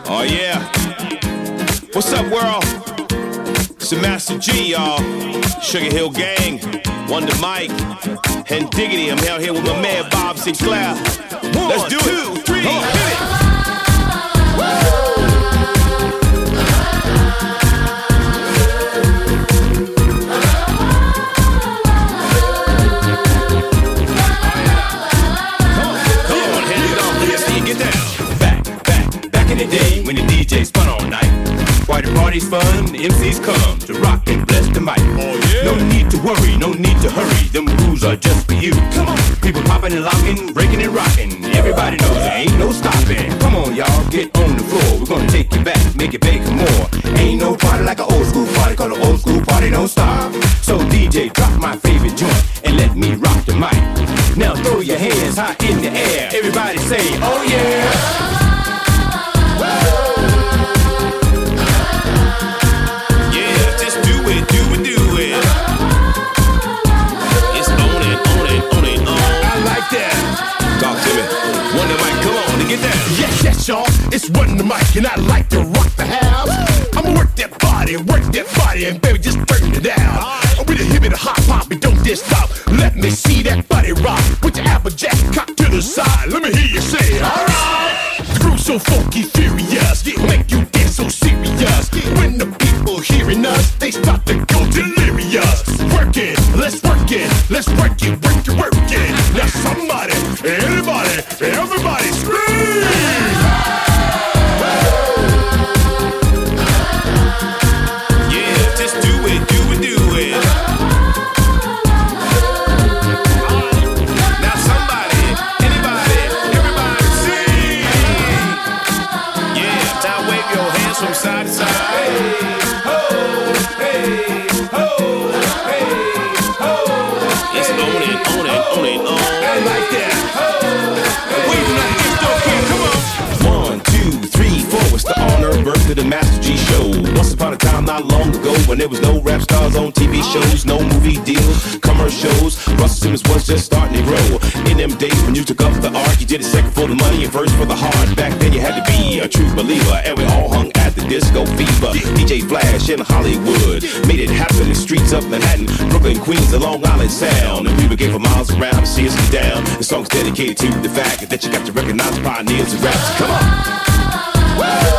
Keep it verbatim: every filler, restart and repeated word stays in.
Oh yeah. What's up, world? It's the Master G, y'all. Sugar Hill Gang, Wonder Mike, and Diggity. I'm out here with my man Bob Sinclair. One, Let's do it. Two, three, hit it. In the day when the D J spun all night, why the party's fun, the M Cs come to rock and bless the mic. Oh, yeah. No need to worry, no need to hurry, them rules are just for you. Come on, people popping and locking, breaking and rocking. Everybody knows there ain't no stopping. Come on, y'all, get on the floor. We're gonna take you back, make it big more. Ain't no party like an old school party, call an old school party don't stop. So D J, drop my favorite joint and let me rock the mic. Now throw your hands high in the air. Everybody say, oh yeah. Yes, yes, y'all, it's Wonder Mike, and I like to rock the house. I'ma work that body, work that body, and baby, just turn it down. I'm with a hip and a hop hop, and don't just stop. Let me see that body rock. Put your applejack cock to the side. Let me hear you say, alright. The groove's so funky, furious, it make you dance so serious. When the people hearing us, they start to go delirious. Work it, let's work it, let's work it, work it, work it. Now somebody, anybody, everybody scream! Yeah, just do it, do it, do it. Now somebody, anybody, everybody sing! Yeah, now wave your hands from side to side. Hey, ho, hey, ho, hey, ho. It's on it, on it, on it, on. I like that. Wave like this, don't care, come on. One, two, three, four. It's the honor birth of the Master G show. Once upon a time, not long ago, when there was no rap stars on T V shows, no movie deals, commercials. Russell Simmons was just starting to grow. In them days when you took up the art, you did it second for the money and first for the heart. Back then you had to be a true believer, and we all hung at the disco fever. D J Flash in Hollywood made it happen in the streets of Manhattan, Brooklyn, Queens, and Long Island Sound. And people came for miles around to see us get down. The song's dedicated to the fact that you got to recognize pioneers and raps. Come on! Woo!